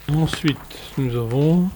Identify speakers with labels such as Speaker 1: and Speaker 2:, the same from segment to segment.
Speaker 1: Ensuite, nous avons...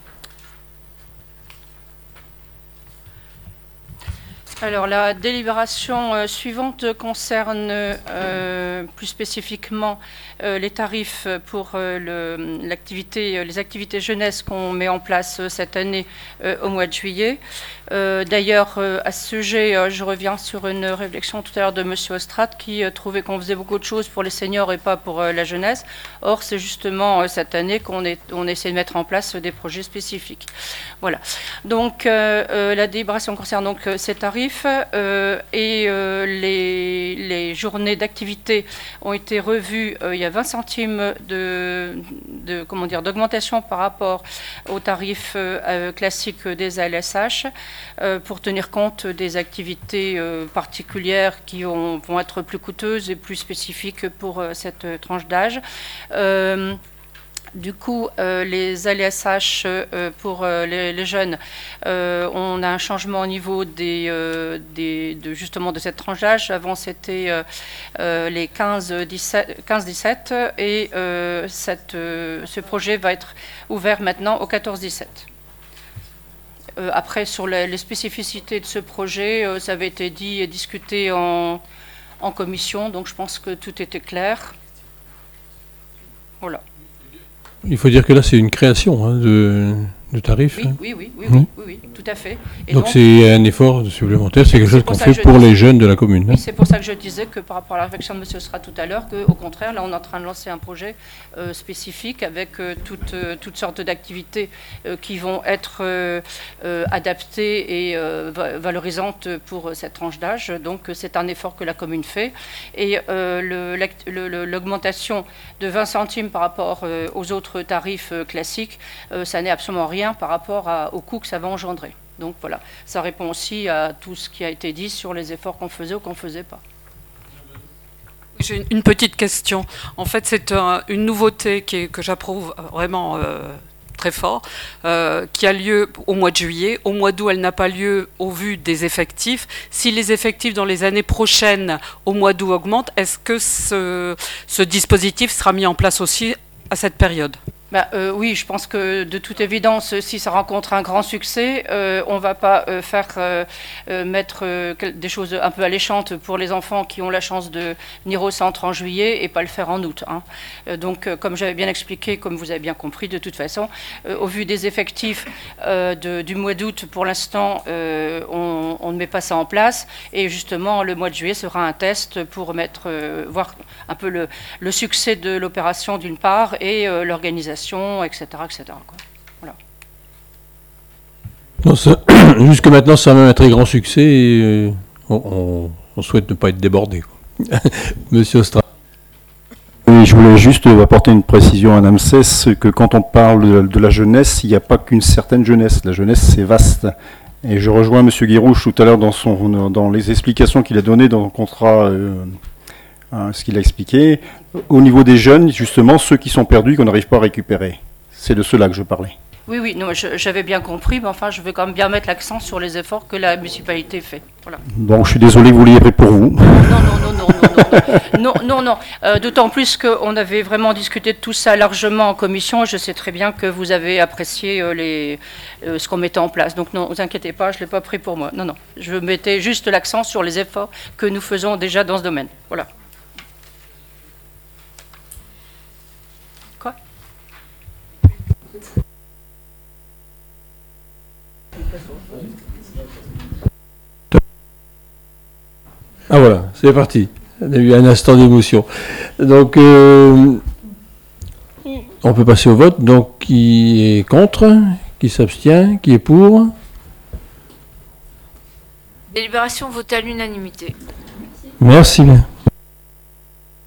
Speaker 2: Alors, la délibération suivante concerne plus spécifiquement les tarifs pour les activités jeunesse qu'on met en place cette année au mois de juillet. D'ailleurs, à ce sujet, je reviens sur une réflexion tout à l'heure de M. Ostrade qui trouvait qu'on faisait beaucoup de choses pour les seniors et pas pour la jeunesse. Or, c'est justement cette année qu'on essaie de mettre en place des projets spécifiques. Voilà. Donc, la délibération concerne donc ces tarifs. Les journées d'activité ont été revues. Il y a 20 centimes d'augmentation par rapport aux tarifs classiques des ALSH pour tenir compte des activités particulières qui vont être plus coûteuses et plus spécifiques pour cette tranche d'âge. Du coup, les ALSH pour les jeunes, on a un changement au niveau justement de cette tranche d'âge. Avant, c'était les 15-17 et ce projet va être ouvert maintenant au 14-17. Après, sur les spécificités de ce projet, ça avait été dit et discuté en commission, donc je pense que tout était clair. Voilà.
Speaker 1: Il faut dire que là, c'est une création de tarifs.
Speaker 2: Oui, tout à fait. Et
Speaker 1: donc c'est un effort supplémentaire, c'est quelque chose qu'on fait pour les jeunes de la commune.
Speaker 2: Oui, c'est pour ça que je disais que par rapport à la réflexion de M. Ostrade tout à l'heure, qu'au contraire, là, on est en train de lancer un projet spécifique avec toutes sortes d'activités qui vont être adaptées et valorisantes pour cette tranche d'âge. Donc, c'est un effort que la commune fait. Et l'augmentation de 20 centimes par rapport aux autres tarifs classiques, ça n'est absolument rien par rapport au coût que ça va engendrer. Donc voilà, ça répond aussi à tout ce qui a été dit sur les efforts qu'on faisait ou qu'on ne faisait pas.
Speaker 3: J'ai une petite question. En fait, c'est une nouveauté que j'approuve vraiment très fort, qui a lieu au mois de juillet. Au mois d'août, elle n'a pas lieu au vu des effectifs. Si les effectifs dans les années prochaines, au mois d'août, augmentent, est-ce que ce dispositif sera mis en place aussi à cette période ?
Speaker 2: Oui, je pense que de toute évidence, si ça rencontre un grand succès, on ne va pas mettre des choses un peu alléchantes pour les enfants qui ont la chance de venir au centre en juillet et pas le faire en août. Hein. Donc, comme j'avais bien expliqué, comme vous avez bien compris, de toute façon, au vu des effectifs du mois d'août, pour l'instant, on ne met pas ça en place. Et justement, le mois de juillet sera un test pour voir un peu le succès de l'opération d'une part et l'organisation, etc. quoi. Voilà.
Speaker 1: Non, jusque maintenant, ça a même un très grand succès et on souhaite ne pas être débordé. Monsieur Ostrade.
Speaker 4: Oui, je voulais juste apporter une précision à Namsès, que quand on parle de la jeunesse, il n'y a pas qu'une certaine jeunesse. La jeunesse, c'est vaste. Et je rejoins M. Guirouche tout à l'heure dans les explications qu'il a données dans le contrat, ce qu'il a expliqué. Au niveau des jeunes, justement, ceux qui sont perdus, qu'on n'arrive pas à récupérer. C'est de cela que je parlais.
Speaker 2: Oui, non, j'avais bien compris, mais enfin, je vais quand même bien mettre l'accent sur les efforts que la municipalité fait. Voilà.
Speaker 4: Donc, je suis désolé que vous l'ayez pris pour vous.
Speaker 2: Non. D'autant plus qu'on avait vraiment discuté de tout ça largement en commission. Je sais très bien que vous avez apprécié ce qu'on mettait en place. Donc, non, ne vous inquiétez pas, je ne l'ai pas pris pour moi. Non. Je mettais juste l'accent sur les efforts que nous faisons déjà dans ce domaine. Voilà. Quoi ?
Speaker 1: Ah voilà, c'est parti. On a eu un instant d'émotion. Donc, on peut passer au vote. Donc, qui est contre ? Qui s'abstient ? Qui est pour ?
Speaker 5: Délibération votée à l'unanimité.
Speaker 1: Merci bien.